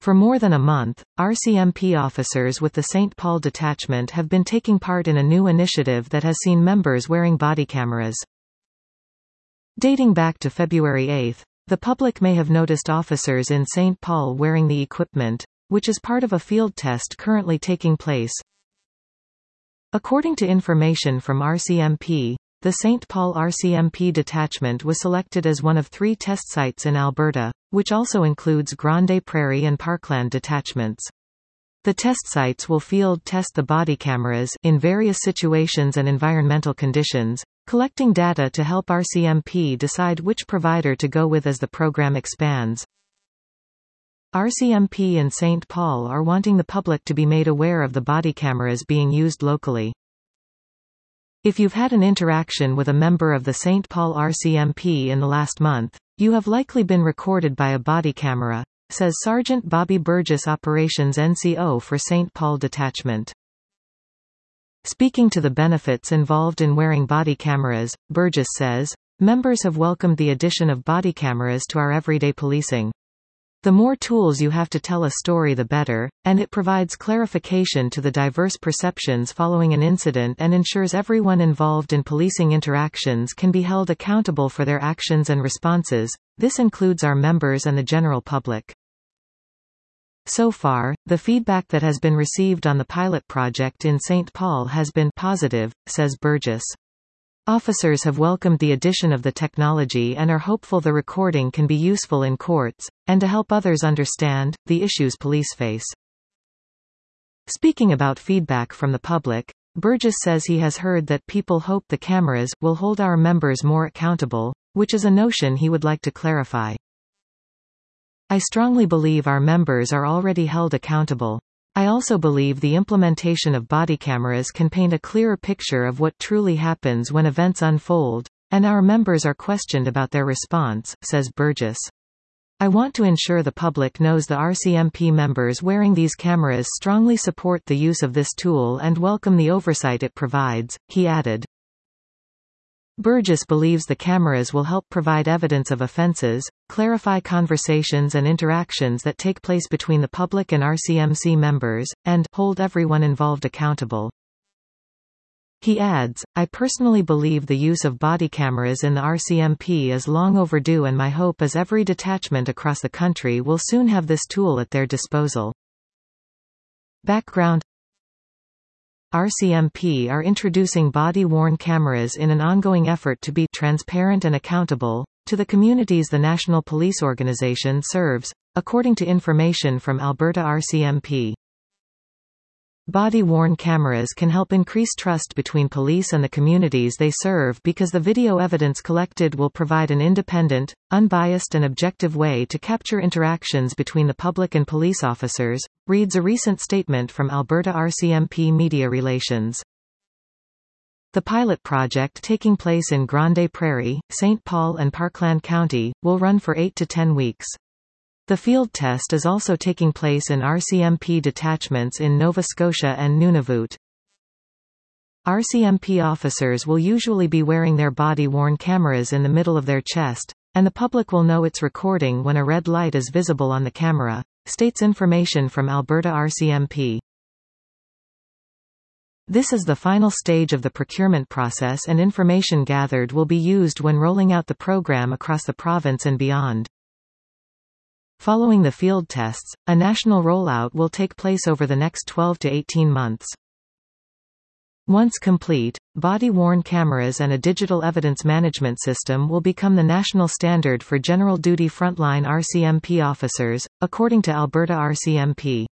For more than a month, RCMP officers with the St. Paul detachment have been taking part in a new initiative that has seen members wearing body cameras. Dating back to February 8, the public may have noticed officers in St. Paul wearing the equipment, which is part of a field test currently taking place. According to information from RCMP, the St. Paul RCMP detachment was selected as one of 3 test sites in Alberta, which also includes Grande Prairie and Parkland detachments. The test sites will field test the body cameras in various situations and environmental conditions, collecting data to help RCMP decide which provider to go with as the program expands. RCMP in St. Paul are wanting the public to be made aware of the body cameras being used locally. If you've had an interaction with a member of the St. Paul RCMP in the last month, you have likely been recorded by a body camera, says Sergeant Bobby Burgess, Operations NCO for St. Paul Detachment. Speaking to the benefits involved in wearing body cameras, Burgess says, members have welcomed the addition of body cameras to our everyday policing. The more tools you have to tell a story the better, and it provides clarification to the diverse perceptions following an incident and ensures everyone involved in policing interactions can be held accountable for their actions and responses. This includes our members and the general public. So far, the feedback that has been received on the pilot project in St. Paul has been positive, says Burgess. Officers have welcomed the addition of the technology and are hopeful the recording can be useful in courts, and to help others understand the issues police face. Speaking about feedback from the public, Burgess says he has heard that people hope the cameras will hold our members more accountable, which is a notion he would like to clarify. I strongly believe our members are already held accountable. I also believe the implementation of body cameras can paint a clearer picture of what truly happens when events unfold, and our members are questioned about their response, says Burgess. I want to ensure the public knows the RCMP members wearing these cameras strongly support the use of this tool and welcome the oversight it provides, he added. Burgess believes the cameras will help provide evidence of offenses, clarify conversations and interactions that take place between the public and RCMC members, and hold everyone involved accountable. He adds, I personally believe the use of body cameras in the RCMP is long overdue, and my hope is every detachment across the country will soon have this tool at their disposal. Background: RCMP are introducing body-worn cameras in an ongoing effort to be transparent and accountable to the communities the National Police Organization serves, according to information from Alberta RCMP. Body-worn cameras can help increase trust between police and the communities they serve because the video evidence collected will provide an independent, unbiased and objective way to capture interactions between the public and police officers, reads a recent statement from Alberta RCMP Media Relations. The pilot project, taking place in Grande Prairie, St. Paul and Parkland County, will run for 8 to 10 weeks. The field test is also taking place in RCMP detachments in Nova Scotia and Nunavut. RCMP officers will usually be wearing their body-worn cameras in the middle of their chest, and the public will know it's recording when a red light is visible on the camera, states information from Alberta RCMP. This is the final stage of the procurement process, and information gathered will be used when rolling out the program across the province and beyond. Following the field tests, a national rollout will take place over the next 12 to 18 months. Once complete, body-worn cameras and a digital evidence management system will become the national standard for general duty frontline RCMP officers, according to Alberta RCMP.